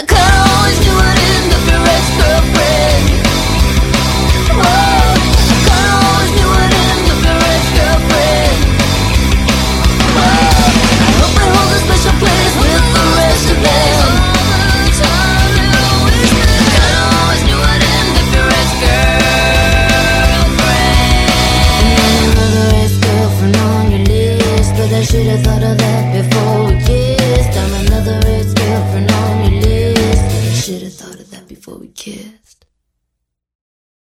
I kinda always knew I'd end up your ex-girlfriend. Whoa, I kinda always knew I'd end up your ex-girlfriend. Whoa, I hope I hold a special place with the rest of them. I kinda always knew I'd end up your ex-girlfriend. And another ex-girlfriend on your list, but I should've thought of that before we kissed. I'm another ex-girlfriend on your list. Should've thought of that before we kissed.